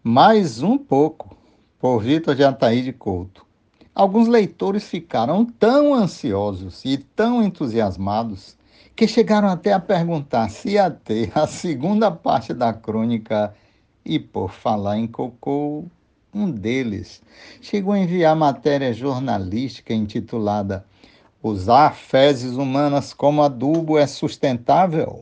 Mais um pouco, por Vitor de Ataíde Couto. Alguns leitores ficaram tão ansiosos e tão entusiasmados que chegaram até a perguntar se ia ter a segunda parte da crônica. E por falar em cocô, um deles chegou a enviar matéria jornalística intitulada Usar fezes humanas como adubo é sustentável?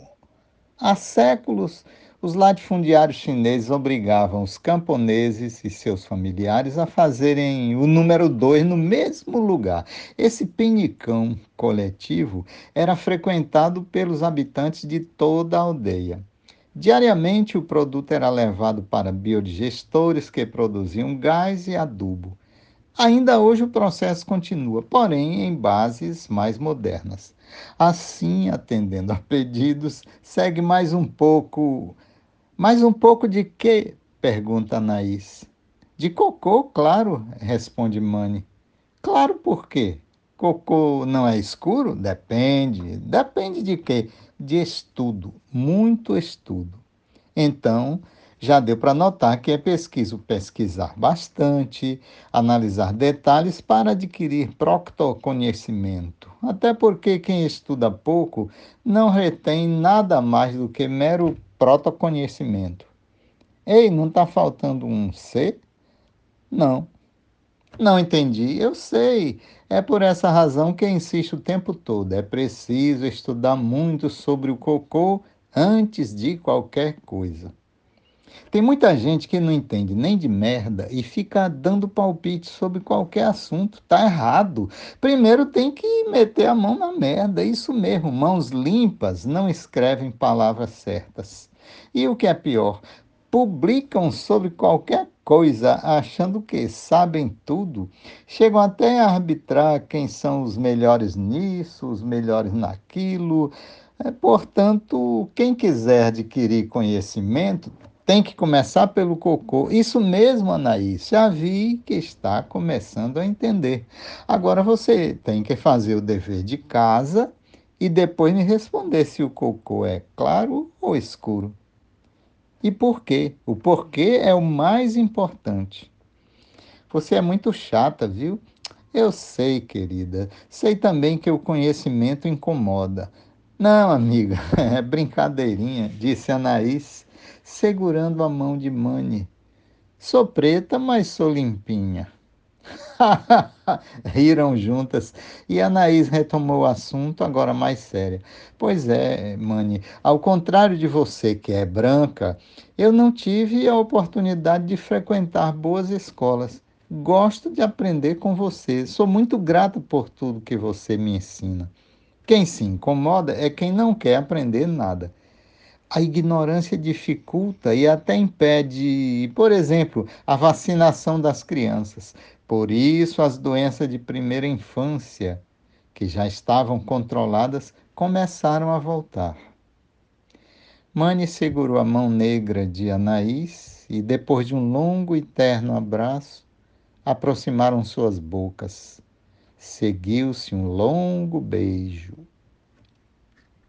Há séculos, os latifundiários chineses obrigavam os camponeses e seus familiares a fazerem o número 2 no mesmo lugar. Esse pinicão coletivo era frequentado pelos habitantes de toda a aldeia. Diariamente, o produto era levado para biodigestores que produziam gás e adubo. Ainda hoje o processo continua, porém em bases mais modernas. Assim, atendendo a pedidos, segue mais um pouco. Mais um pouco de quê? Pergunta Anaís. De cocô, claro, responde Mani. Claro, por quê? Cocô não é escuro? Depende. Depende de quê? De estudo, muito estudo. Então, já deu para notar que é preciso pesquisar bastante, analisar detalhes para adquirir proctoconhecimento. Até porque quem estuda pouco não retém nada mais do que mero protoconhecimento. Ei, não está faltando um C? Não. Não entendi. Eu sei. É por essa razão que eu insisto o tempo todo. É preciso estudar muito sobre o cocô antes de qualquer coisa. Tem muita gente que não entende nem de merda e fica dando palpite sobre qualquer assunto. Tá errado. Primeiro tem que meter a mão na merda. Isso mesmo, mãos limpas não escrevem palavras certas. E o que é pior, publicam sobre qualquer coisa achando que sabem tudo. Chegam até a arbitrar quem são os melhores nisso, os melhores naquilo. Portanto, quem quiser adquirir conhecimento tem que começar pelo cocô. Isso mesmo, Anaís. Já vi que está começando a entender. Agora você tem que fazer o dever de casa e depois me responder se o cocô é claro ou escuro. E por quê? O porquê é o mais importante. Você é muito chata, viu? Eu sei, querida. Sei também que o conhecimento incomoda. Não, amiga, é brincadeirinha, disse Anaís, segurando a mão de Mani. Sou preta, mas sou limpinha. Riram juntas e Anaís retomou o assunto, agora mais séria. Pois é, Mani, ao contrário de você que é branca, eu não tive a oportunidade de frequentar boas escolas. Gosto de aprender com você. Sou muito grata por tudo que você me ensina. Quem se incomoda é quem não quer aprender nada. A ignorância dificulta e até impede, por exemplo, a vacinação das crianças. Por isso, as doenças de primeira infância, que já estavam controladas, começaram a voltar. Mani segurou a mão negra de Anaís e, depois de um longo e terno abraço, aproximaram suas bocas. Seguiu-se um longo beijo.